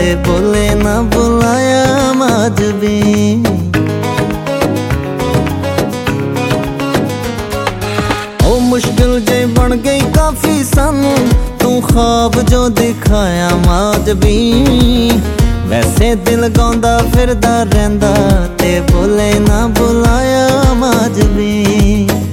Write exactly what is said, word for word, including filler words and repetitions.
बोले ना बुलाया माज भी। ओ मुश्किल जे बन गई काफी सानू तू ख्वाब जो दिखाया माज भी। वैसे दिल गांदा फिरदा रहिंदा ते बोले ना बुलाया माज भी।